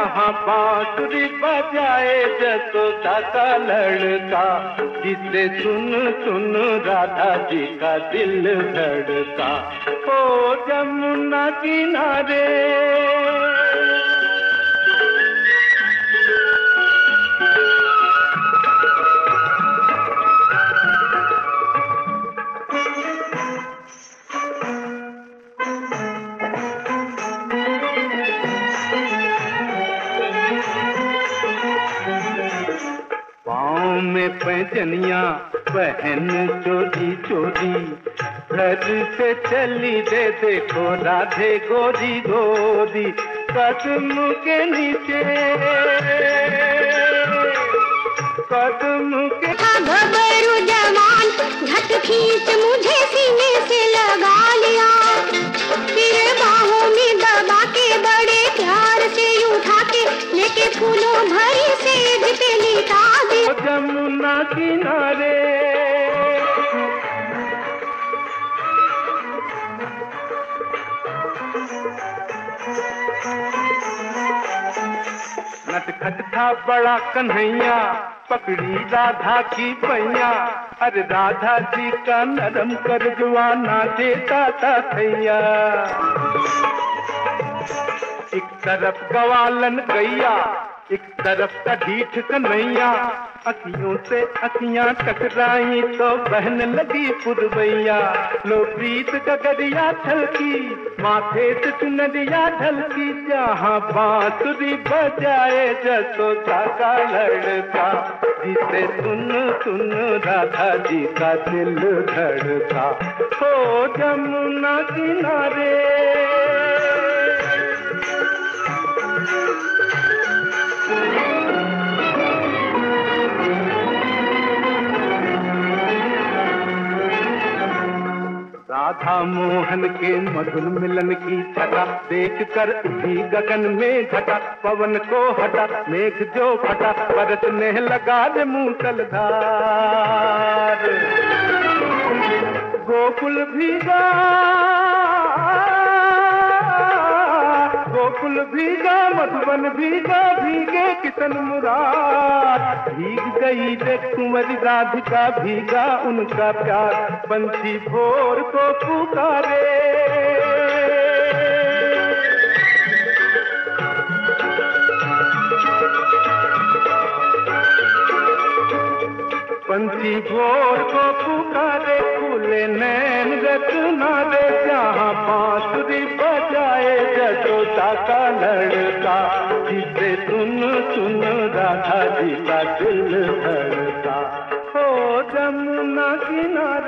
जहाँ बांसुरी बजाए जसोदा का लड़का, जिसे सुन सुन राधा जी का दिल धड़का। ओ जमुना किनारे पाँव में पैजनिया पहन चोरी चोरी, घर से चली दे देखो राधे गोरी गोरी। कदम के नीचे कदम के घबरू जवान झट खींच मुझे सीने से लगा लिया, फिर बाहों में दबा के बड़े प्यार से उठा के लेके फूलों भरी सेज पे लिटा दिया। जमुना किनारे नटखट था बड़ा कन्हैया, पकड़ी राधा की पैया। अरे राधा जी का नरम कर जुआना देता था थैया। एक तरफ गवालन गैया, एक तरफ का ढीठ कन्हैया। अखियों से अखियां टकराई तो बहन लगी पुरवैया। लो प्रीत का गरिया छलकी, माथे से चुनरिया ढलकी। जहाँ बांसुरी बजाए जसोदा का लड़का, जिसे सुन सुन राधा जी का दिल धड़का। हो जमुना किनारे राधा मोहन के मधुर मिलन की छटा, देख कर उठी गगन में घटा। पवन को हटा मेघ जो फटा, बरसने लगा रे मूसलधार। गोकुल भीगा गोकुल भीगा, मधुबन भीगा, भीगे किशन मुराद। भीग गई रे कुंवरी राधिका, भीगा उनका प्यार। बंसी भोर को पुकारे, बंसी भोर को पुकारे। खुले नैन रचना दे, जहाँ बांसुरी बजाए जसोदा का लड़का, जिसे सुन सुन राधा जी का दिल धड़का। हो जमुना किनारे